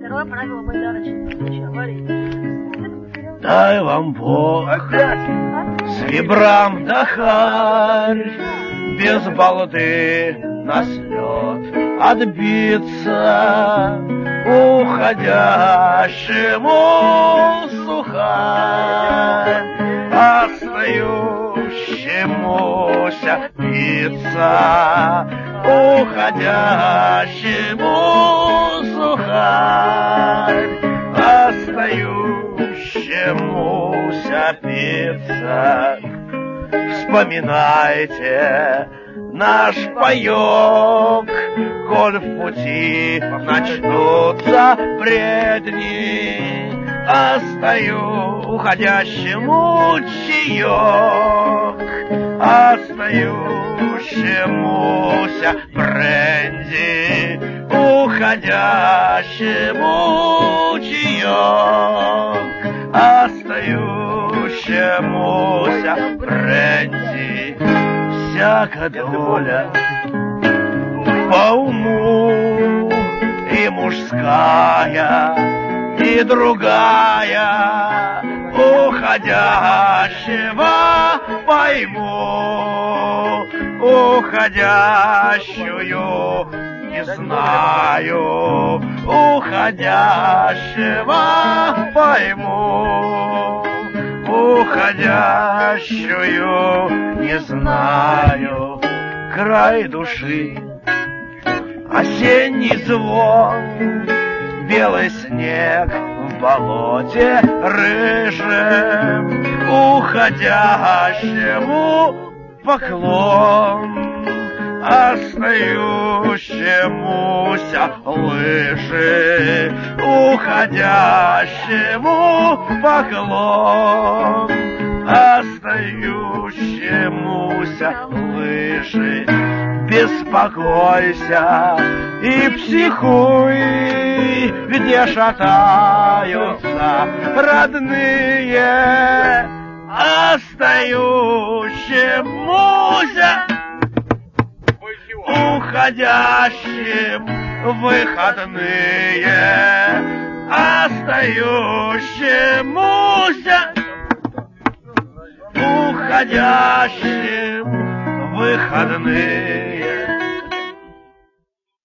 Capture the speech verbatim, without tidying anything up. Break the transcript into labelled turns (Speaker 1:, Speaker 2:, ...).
Speaker 1: Второе правило Байдарочника в случае аварии.
Speaker 2: Дай вам Бог серебрам да харь, без балды на слет отбиться уходящему сухарь, остающемуся пицца уходящему сухарь, остающемуся пицца. Вспоминайте наш паёк, коль в пути начнутся бредни, остаю уходящему чаёк, остающемуся бренди, уходящему чаёк, остающемуся бренди. Всяка доля по уму и мужская, и другая уходящего пойму, уходящую не знаю, уходящего пойму, уходящую не знаю. Край души, осенний звон, белый снег в болоте рыжем, уходящему поклон, остающемуся лыжи, уходящему поклон, остающемуся лыжи. Беспокойся и психуй, где шатаются родные, остающемуся уходящим выходные, остающемуся уходящим выходные.